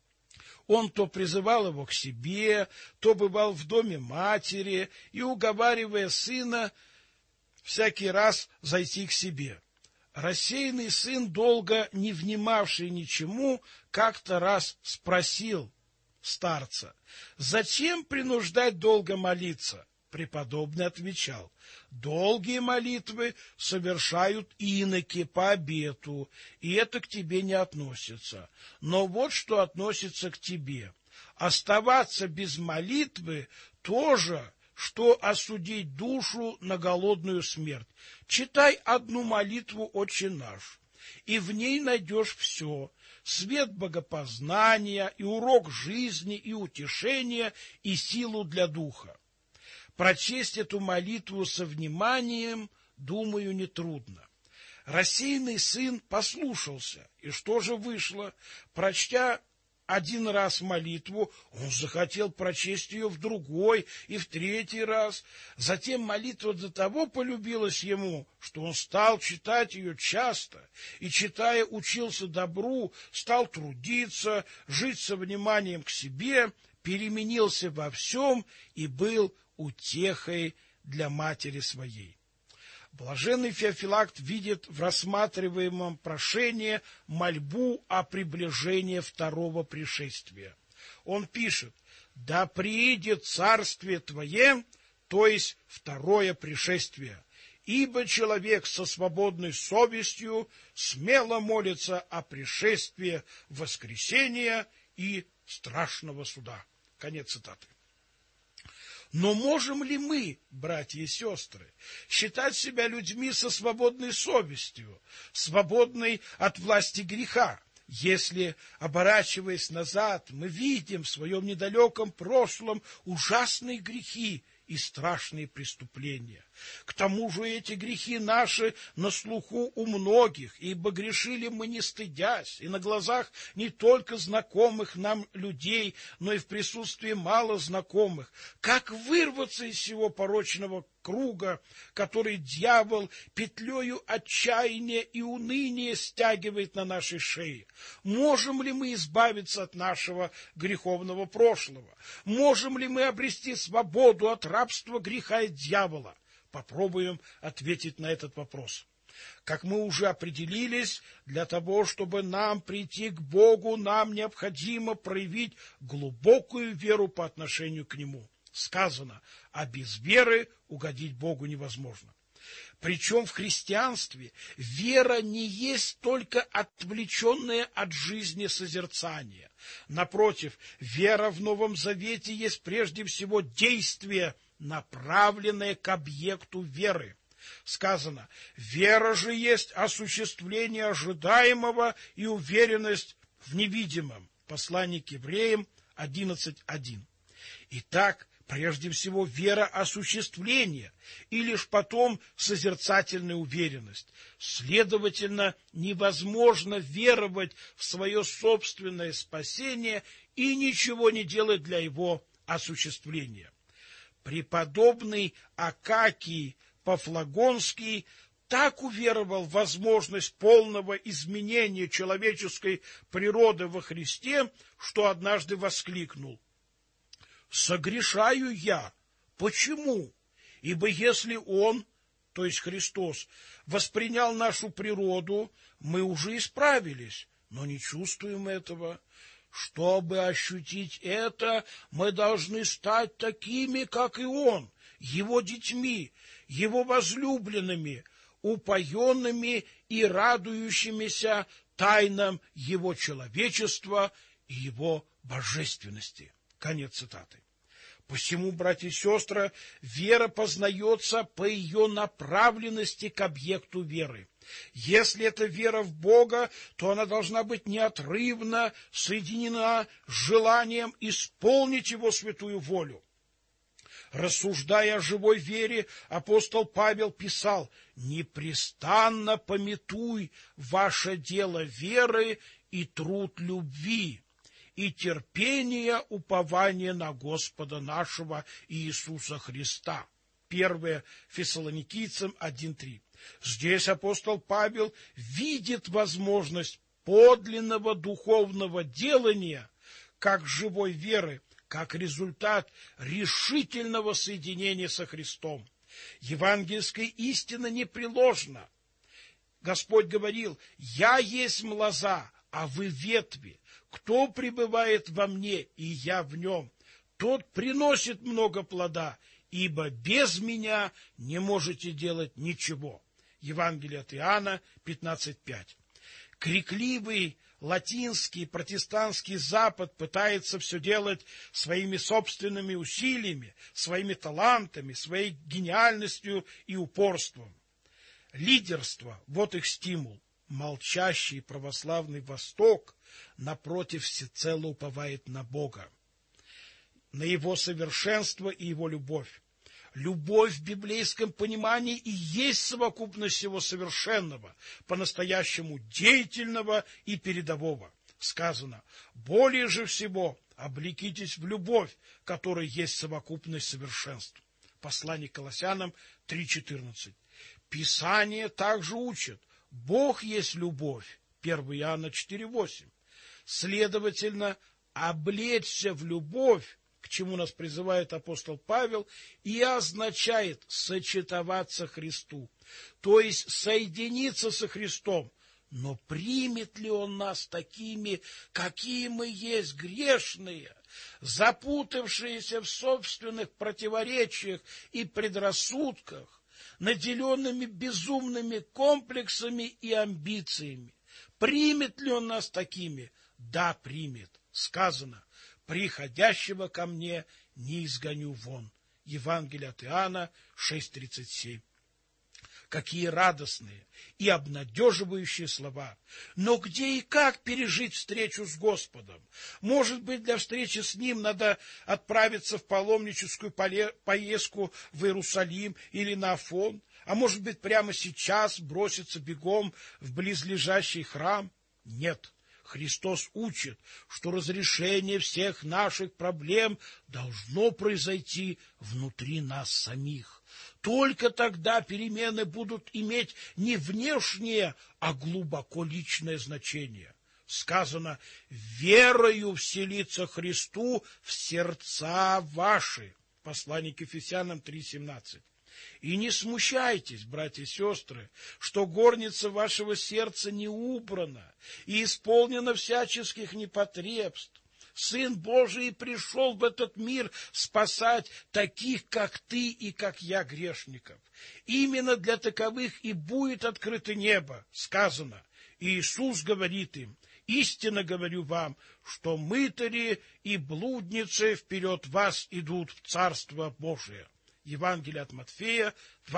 Он то призывал его к себе, то бывал в доме матери и, уговаривая сына, всякий раз зайти к себе. Рассеянный сын, долго не внимавший ничему, как-то раз спросил старца: «Зачем принуждать долго молиться?» Преподобный отвечал: «Долгие молитвы совершают иноки по обету, и это к тебе не относится. Но вот что относится к тебе. Оставаться без молитвы тоже, что осудить душу на голодную смерть. Читай одну молитву «Отче наш», и в ней найдешь все: свет богопознания, и урок жизни, и утешение, и силу для духа. Прочесть эту молитву со вниманием, думаю, нетрудно». Рассеянный сын послушался, и что же вышло? Прочтя один раз молитву, он захотел прочесть ее в другой и в третий раз. Затем молитва до того полюбилась ему, что он стал читать ее часто, и, читая, учился добру, стал трудиться, жить со вниманием к себе, переменился во всем и был утехой для матери своей. Блаженный Феофилакт видит в рассматриваемом прошении мольбу о приближении второго пришествия. Он пишет: «Да приидет царствие Твое», то есть второе пришествие, «ибо человек со свободной совестью смело молится о пришествии воскресения и страшного суда». Конец цитаты. Но можем ли мы, братья и сестры, считать себя людьми со свободной совестью, свободной от власти греха, если, оборачиваясь назад, мы видим в своем недалеком прошлом ужасные грехи и страшные преступления? К тому же эти грехи наши на слуху у многих, ибо грешили мы не стыдясь, и на глазах не только знакомых нам людей, но и в присутствии мало знакомых. Как вырваться из сего порочного круга, который дьявол петлею отчаяния и уныния стягивает на нашей шее? Можем ли мы избавиться от нашего греховного прошлого? Можем ли мы обрести свободу от рабства греха и дьявола? Попробуем ответить на этот вопрос. Как мы уже определились, для того, чтобы нам прийти к Богу, нам необходимо проявить глубокую веру по отношению к Нему. Сказано, а без веры угодить Богу невозможно. Причем в христианстве вера не есть только отвлеченное от жизни созерцание. Напротив, вера в Новом Завете есть прежде всего действие, направленное к объекту веры. Сказано, вера же есть осуществление ожидаемого и уверенность в невидимом. Послание к Евреям 11:1. Итак, прежде всего вера осуществления, и лишь потом созерцательная уверенность. Следовательно, невозможно веровать в свое собственное спасение и ничего не делать для его осуществления. Преподобный Акакий Пафлагонский так уверовал в возможность полного изменения человеческой природы во Христе, что однажды воскликнул: «Согрешаю я. Почему? Ибо если Он, то есть Христос, воспринял нашу природу, мы уже исправились, но не чувствуем этого. Чтобы ощутить это, мы должны стать такими, как и Он, Его детьми, Его возлюбленными, упоенными и радующимися тайнам Его человечества и Его божественности». Конец цитаты. Посему, братья и сестры, вера познается по ее направленности к объекту веры. Если это вера в Бога, то она должна быть неотрывно соединена с желанием исполнить Его святую волю. Рассуждая о живой вере, апостол Павел писал: «Непрестанно памятуй ваше дело веры и труд любви, и терпение упования на Господа нашего Иисуса Христа». 1 Фессалоникийцам 1:3. Здесь апостол Павел видит возможность подлинного духовного делания как живой веры, как результат решительного соединения со Христом. Евангельская истина непреложна. Господь говорил: «Я есть лоза, а вы ветви. Кто пребывает во мне, и я в нем, тот приносит много плода, ибо без меня не можете делать ничего». Евангелие от Иоанна 15:5. Крикливый латинский протестантский Запад пытается все делать своими собственными усилиями, своими талантами, своей гениальностью и упорством. Лидерство — вот их стимул. Молчащий православный Восток, напротив, всецело уповает на Бога, на Его совершенство и Его любовь. Любовь в библейском понимании и есть совокупность всего совершенного, по-настоящему деятельного и передового. Сказано: более же всего облекитесь в любовь, которая есть совокупность совершенств. Послание к Колоссянам 3:14. Писание также учит: Бог есть любовь. 1 Иоанна 4:8. Следовательно, облечься в любовь, к чему нас призывает апостол Павел, и означает сочетоваться Христу, то есть соединиться со Христом. Но примет ли Он нас такими, какие мы есть, грешные, запутавшиеся в собственных противоречиях и предрассудках, наделенными безумными комплексами и амбициями? Примет ли Он нас такими? Да, примет. Сказано: приходящего ко мне не изгоню вон. Евангелие от Иоанна 6:37. Какие радостные и обнадеживающие слова! Но где и как пережить встречу с Господом? Может быть, для встречи с Ним надо отправиться в паломническую поездку в Иерусалим или на Афон, а может быть, прямо сейчас броситься бегом в близлежащий храм? Нет. Христос учит, что разрешение всех наших проблем должно произойти внутри нас самих. Только тогда перемены будут иметь не внешнее, а глубоко личное значение. Сказано: верою вселиться Христу в сердца ваши. Послание к Ефесянам 3:17. И не смущайтесь, братья и сестры, что горница вашего сердца не убрана и исполнена всяческих непотребств. Сын Божий пришел в этот мир спасать таких, как ты и как я, грешников. Именно для таковых и будет открыто небо. Сказано: Иисус говорит им: истинно говорю вам, что мытари и блудницы вперед вас идут в Царство Божие. Евангелие от Матфея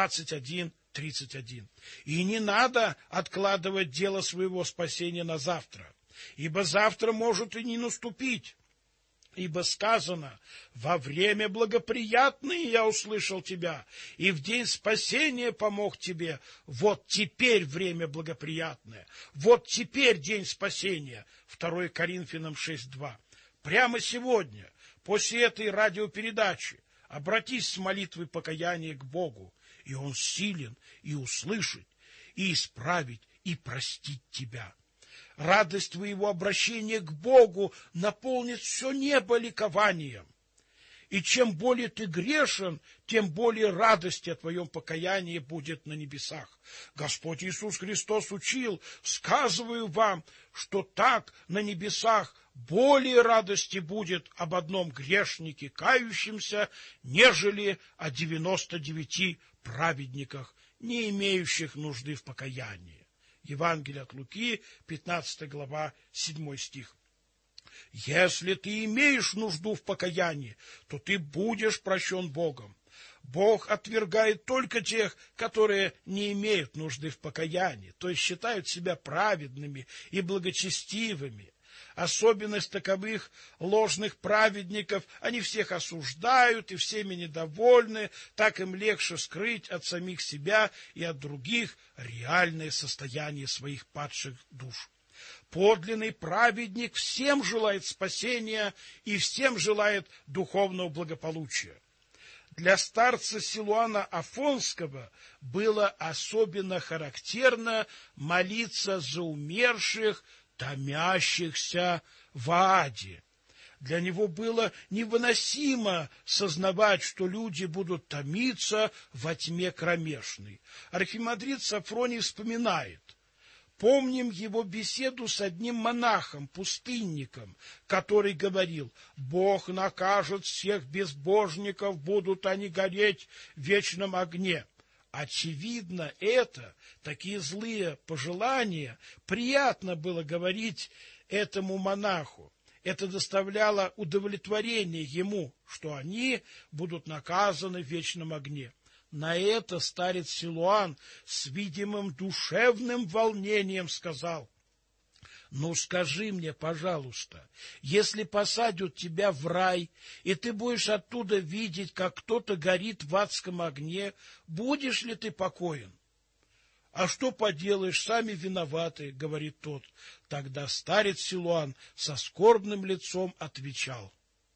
21:31. И не надо откладывать дело своего спасения на завтра, ибо завтра может и не наступить. Ибо сказано: во время благоприятное я услышал тебя, и в день спасения помог тебе. Вот теперь время благоприятное, вот теперь день спасения. 2 Коринфянам 6:2. Прямо сегодня, после этой радиопередачи, обратись с молитвой покаяния к Богу, и Он силен и услышать, и исправить, и простить тебя. Радость твоего обращения к Богу наполнит все небо ликованием. И чем более ты грешен, тем более радости о твоем покаянии будет на небесах. Господь Иисус Христос учил: сказываю вам, что так на небесах более радости будет об одном грешнике, кающемся, нежели о 99 праведниках, не имеющих нужды в покаянии. Евангелие от Луки, 15 глава, 7 стих. Если ты имеешь нужду в покаянии, то ты будешь прощен Богом. Бог отвергает только тех, которые не имеют нужды в покаянии, то есть считают себя праведными и благочестивыми. Особенность таковых ложных праведников: они всех осуждают и всеми недовольны, так им легче скрыть от самих себя и от других реальное состояние своих падших душ. Подлинный праведник всем желает спасения и всем желает духовного благополучия. Для старца Силуана Афонского было особенно характерно молиться за умерших, томящихся в аде. Для него было невыносимо сознавать, что люди будут томиться во тьме кромешной. Архимандрит Сафроний вспоминает: помним его беседу с одним монахом, пустынником, который говорил: Бог накажет всех безбожников, будут они гореть в вечном огне. Очевидно, такие злые пожелания, приятно было говорить этому монаху. Это доставляло удовлетворение ему, что они будут наказаны в вечном огне. На это старец Силуан с видимым душевным волнением сказал: ну, скажи мне, пожалуйста, если посадят тебя в рай, и ты будешь оттуда видеть, как кто-то горит в адском огне, будешь ли ты покоен? А что поделаешь, сами виноваты, говорит тот. Тогда старец Силуан со скорбным лицом отвечал: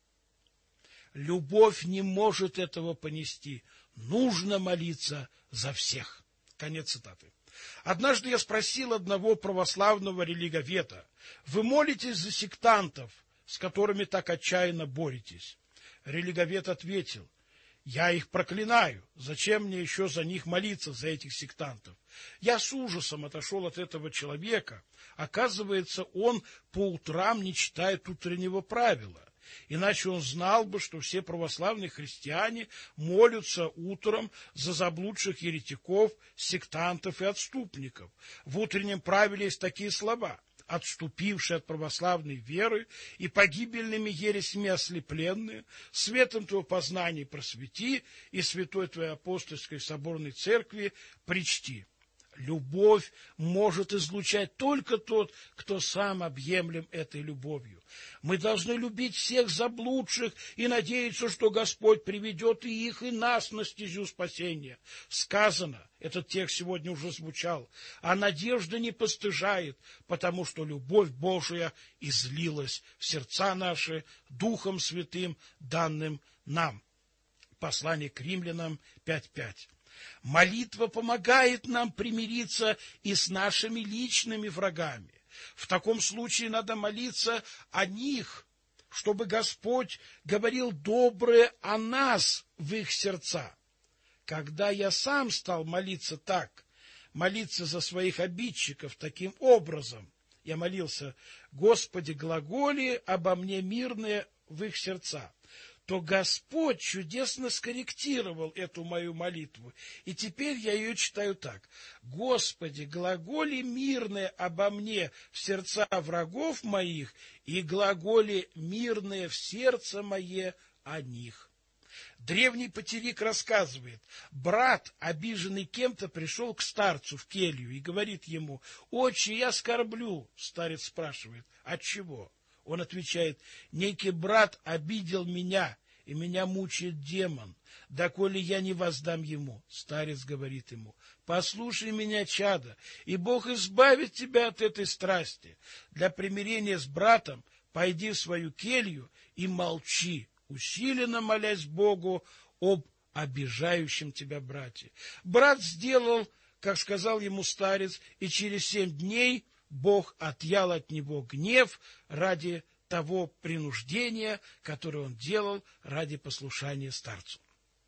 любовь не может этого понести, нужно молиться за всех. Конец цитаты. Однажды я спросил одного православного религоведа: вы молитесь за сектантов, с которыми так отчаянно боретесь? Религовед ответил: я их проклинаю, зачем мне еще за них молиться, за этих сектантов? Я с ужасом отошел от этого человека. Оказывается, он по утрам не читает утреннего правила. Иначе он знал бы, что все православные христиане молятся утром за заблудших еретиков, сектантов и отступников. В утреннем правиле есть такие слова: отступившие от православной веры и погибельными ересями ослепленные, светом твоего познания просвети и святой твоей апостольской соборной церкви причти. Любовь может излучать только тот, кто сам объемлем этой любовью. Мы должны любить всех заблудших и надеяться, что Господь приведет и их, и нас на стезю спасения. Сказано, этот текст сегодня уже звучал, а надежда не постыжает, потому что любовь Божия излилась в сердца наши Духом Святым, данным нам. Послание к Римлянам 5:5. Молитва помогает нам примириться и с нашими личными врагами. В таком случае надо молиться о них, чтобы Господь говорил доброе о нас в их сердца. Когда я сам стал молиться так, молиться за своих обидчиков таким образом, я молился: Господи, глаголи обо мне мирные в их сердца, то Господь чудесно скорректировал эту мою молитву. И теперь я ее читаю так: Господи, глаголи мирные обо мне в сердца врагов моих, и глаголи мирные в сердце мое о них. Древний патерик рассказывает: брат, обиженный кем-то, пришел к старцу в келью и говорит ему: «Отче, я скорблю». Старец спрашивает: «От чего?» Он отвечает: некий брат обидел меня, и меня мучает демон, доколе я не воздам ему. Старец говорит ему: послушай меня, чадо, и Бог избавит тебя от этой страсти. Для примирения с братом пойди в свою келью и молчи, усиленно молясь Богу об обижающем тебя брате. Брат сделал, как сказал ему старец, и через 7 дней Бог отъял от него гнев ради того принуждения, которое он делал ради послушания старцу.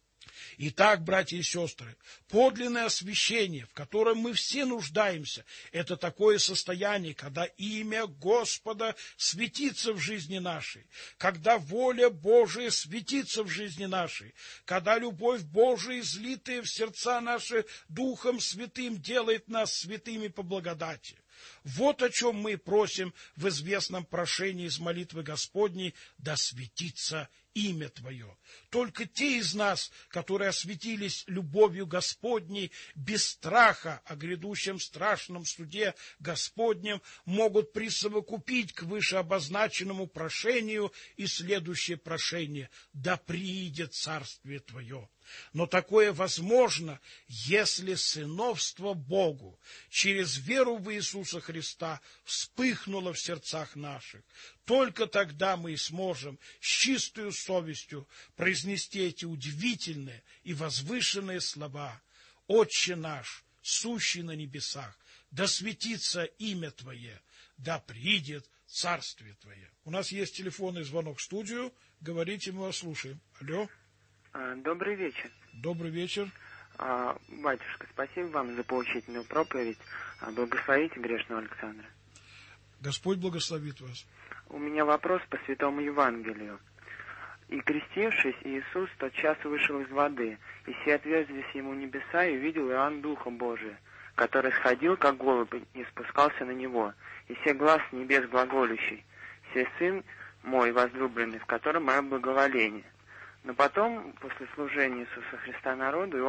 Итак, братья и сестры, подлинное освящение, в котором мы все нуждаемся, это такое состояние, когда имя Господа светится в жизни нашей, когда воля Божия светится в жизни нашей, когда любовь Божия, излитая в сердца наши Духом Святым, делает нас святыми по благодати. Вот о чем мы просим в известном прошении из молитвы Господней: да светится имя Твое. Только те из нас, которые осветились любовью Господней, без страха о грядущем страшном суде Господнем, могут присовокупить к вышеобозначенному прошению и следующее прошение: да приидет царствие Твое. Но такое возможно, если сыновство Богу через веру в Иисуса Христа вспыхнуло в сердцах наших. Только тогда мы и сможем с чистою совестью произнести эти удивительные и возвышенные слова: «Отче наш, сущий на небесах, да светится имя Твое, да приидет царствие Твое». У нас есть телефонный звонок в студию. Говорите, мы вас слушаем. Алло. Добрый вечер. Добрый вечер. Батюшка, спасибо вам за поучительную проповедь. Благословите грешного Александра. Господь благословит вас. У меня вопрос по Святому Евангелию. «И, крестившись, Иисус тотчас вышел из воды, и все отверзлись ему небеса, и увидел Иоанн Духа Божия, который сходил, как голубь, и спускался на него, и все глаз с небес глаголющий: «Сей Сын мой возлюбленный, в котором мое благоволение». Но потом, после служения Иисуса Христа народу,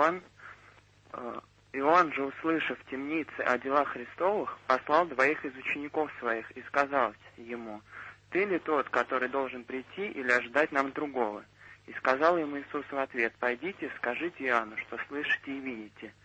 Иоанн же, услышав в темнице о делах Христовых, послал 2 из учеников своих и сказал ему: «Ты ли тот, который должен прийти, или ожидать нам другого?» И сказал ему Иисус в ответ: «Пойдите, скажите Иоанну, что слышите и видите.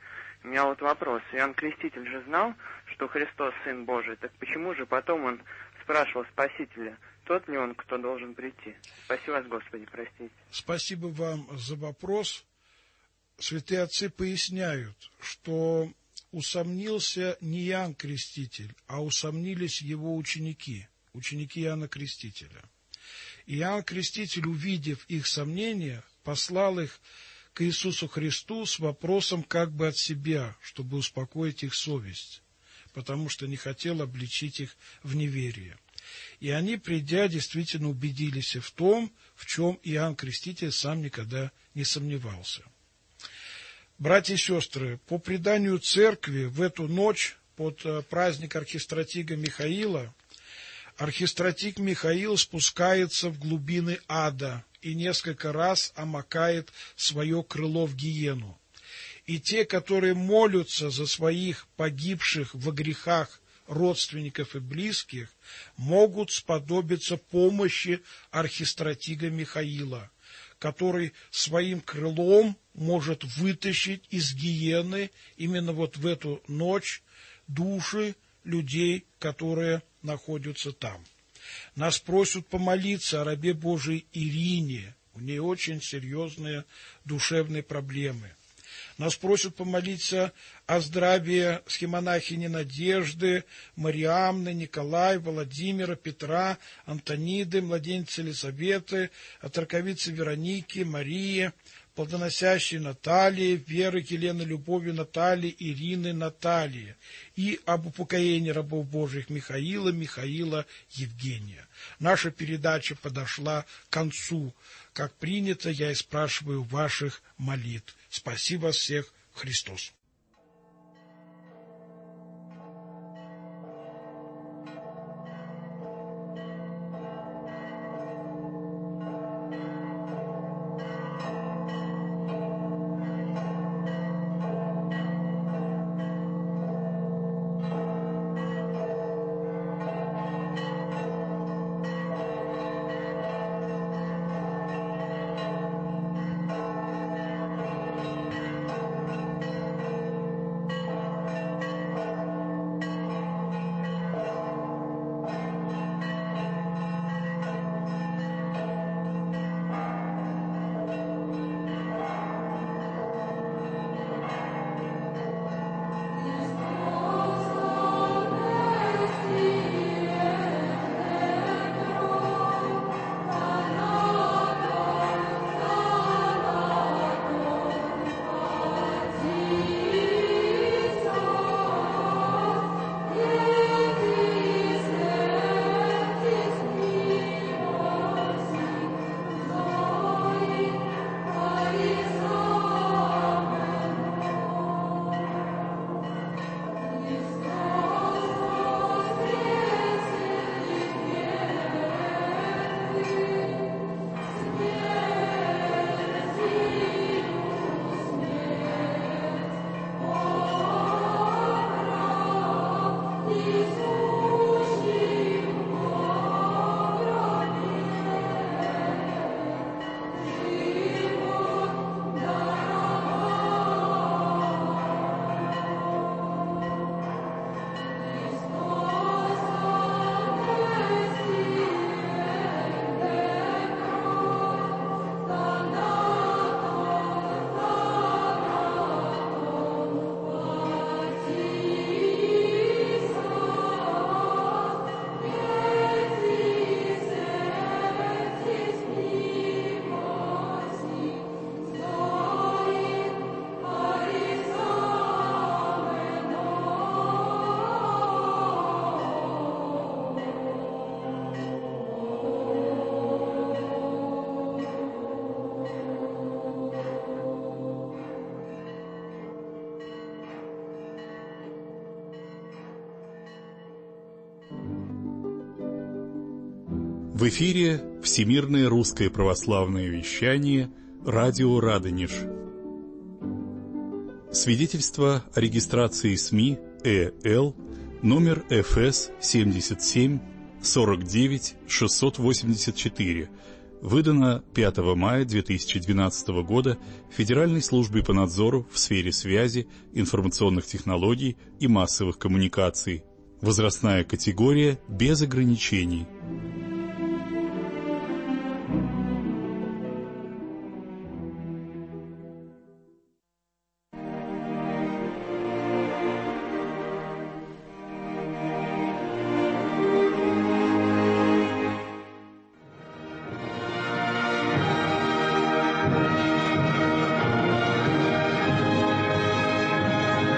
У меня вот вопрос. Иоанн Креститель же знал, что Христос Сын Божий. Так почему же потом он спрашивал Спасителя, тот ли он, кто должен прийти? Спаси вас, Господи, простите. Спасибо вам за вопрос. Святые отцы поясняют, что усомнился не Иоанн Креститель, а усомнились его ученики Иоанна Крестителя. Иоанн Креститель, увидев их сомнения, послал их к Иисусу Христу с вопросом как бы от себя, чтобы успокоить их совесть, потому что не хотел обличить их в неверие. И они, придя, действительно убедились в том, в чем Иоанн Креститель сам никогда не сомневался. Братья и сестры, по преданию церкви, в эту ночь под праздник архистратига Михаила, архистратиг Михаил спускается в глубины ада и несколько раз омакает свое крыло в гиену. И те, которые молятся за своих погибших во грехах родственников и близких, могут сподобиться помощи архистратига Михаила, который своим крылом может вытащить из гиены именно вот в эту ночь души людей, которые находятся там. Нас просят помолиться о рабе Божией Ирине, у нее очень серьезные душевные проблемы. Нас просят помолиться о здравии схемонахини Надежды, Мариамны, Николая, Владимира, Петра, Антониды, младенца Елизаветы, о траковице Вероники, Марии, плодоносящей Натальи, Веры, Елены, Любови, Натальи, Ирины, Натальи, и об упокоении рабов Божьих Михаила, Евгения. Наша передача подошла к концу. Как принято, я и спрашиваю ваших молитв. Спаси вас всех, Христос. В эфире Всемирное русское православное вещание «Радио Радонеж». Свидетельство о регистрации СМИ ЭЛ номер ФС 77 49 684 выдано 5 мая 2012 года Федеральной службой по надзору в сфере связи, информационных технологий и массовых коммуникаций. Возрастная категория без ограничений.